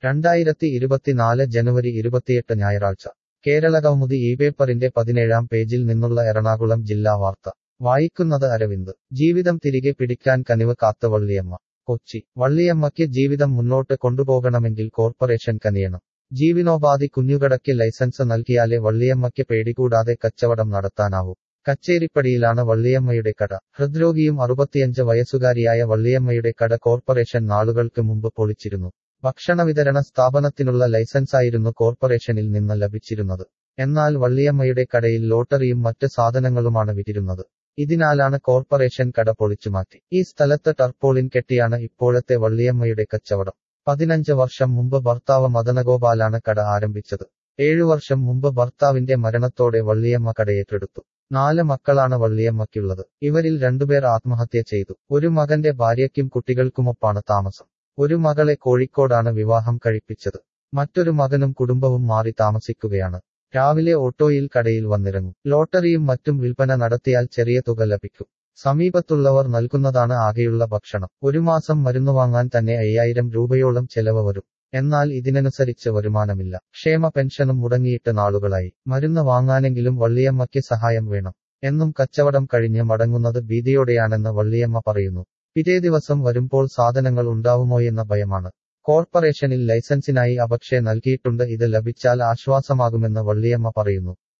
2024 ജനുവരി 28 ഞായറാഴ്ച കേരളകൗമുദി ഇപേപ്പറിന്റെ 17-ാം പേജിൽ നിന്നുള്ള എറണാകുളം ജില്ലാ വാർത്ത വായിക്കുന്നത് അരവിന്ദ് ജീവിതം തിരികെ പിടിക്കാൻ കനിവ് കാത്ത വള്ളിയമ്മ കൊച്ചി വള്ളിയമ്മയ്ക്ക് ജീവിതം മുന്നോട്ട് കൊണ്ടുപോകണമെങ്കിൽ കോർപ്പറേഷൻ കനിയണം ജീവനോപാധി കുഞ്ഞുകടയ്ക്ക് ലൈസൻസ് നൽകിയാലേ വള്ളിയമ്മയ്ക്ക് പേടികൂടാതെ കച്ചവടം നടത്താനാവൂ കച്ചേരിപ്പടിയിലാണ് വള്ളിയമ്മയുടെ കട ഹൃദ്രോഗിയും 65 വയസ്സുകാരിയായ വള്ളിയമ്മയുടെ കട കോർപ്പറേഷൻ നാളുകൾക്ക് മുമ്പ് പൊളിച്ചിരുന്നു ഭക്ഷണ വിതരണ സ്ഥാപനത്തിനുള്ള ലൈസൻസായിരുന്നു കോർപ്പറേഷനിൽ നിന്ന് ലഭിച്ചിരുന്നത് എന്നാൽ വള്ളിയമ്മയുടെ കടയിൽ ലോട്ടറിയും മറ്റ് സാധനങ്ങളുമാണ് വിറ്റിരുന്നത് ഇതിനാലാണ് കോർപ്പറേഷൻ കട പൊളിച്ചുമാറ്റി ഈ സ്ഥലത്ത് ടർപോളിൻ കെട്ടിയാണ് ഇപ്പോഴത്തെ വള്ളിയമ്മയുടെ കച്ചവടം 15 വർഷം മുമ്പ് ഭർത്താവ് മദനഗോപാലാണ് കട ആരംഭിച്ചത് 7 വർഷം മുമ്പ് ഭർത്താവിന്റെ മരണത്തോടെ വള്ളിയമ്മ കടയേറ്റെടുത്തു 4 മക്കളാണ് വള്ളിയമ്മയ്ക്കുള്ളത് ഇവരിൽ 2 പേർ ആത്മഹത്യ ചെയ്തു ഒരു മകന്റെ ഭാര്യയ്ക്കും കുട്ടികൾക്കുമൊപ്പാണ് താമസം ഒരു മകളെ കോഴിക്കോടാണ് വിവാഹം കഴിപ്പിച്ചത് മറ്റൊരു മകനും കുടുംബവും മാറി താമസിക്കുകയാണ് രാവിലെ ഓട്ടോയിൽ കടയിൽ വന്നിറങ്ങും ലോട്ടറിയും മറ്റും വിൽപ്പന നടത്തിയാൽ ചെറിയ തുക ലഭിക്കും സമീപത്തുള്ളവർ നൽകുന്നതാണ് ആകെയുള്ള ഭക്ഷണം ഒരു മാസം മരുന്ന് വാങ്ങാൻ തന്നെ 5000 രൂപയോളം ചെലവ് വരും എന്നാൽ ഇതിനനുസരിച്ച് വരുമാനമില്ല ക്ഷേമ പെൻഷനും മുടങ്ങിയിട്ട് നാളുകളായി മരുന്ന് വാങ്ങാനെങ്കിലും വള്ളിയമ്മയ്ക്ക് സഹായം വേണം എന്നും കച്ചവടം കഴിഞ്ഞ് മടങ്ങുന്നത് ഭീതിയോടെയാണെന്ന് വള്ളിയമ്മ പറയുന്നു പിറ്റേ ദിവസം വരുമ്പോൾ സാധനങ്ങൾ ഉണ്ടാവുമോയെന്ന ഭയമാണ് കോർപ്പറേഷനിൽ ലൈസൻസിനായി അപേക്ഷ നൽകിയിട്ടുണ്ട് ഇത് ലഭിച്ചാൽ ആശ്വാസമാകുമെന്ന് വള്ളിയമ്മ പറയുന്നു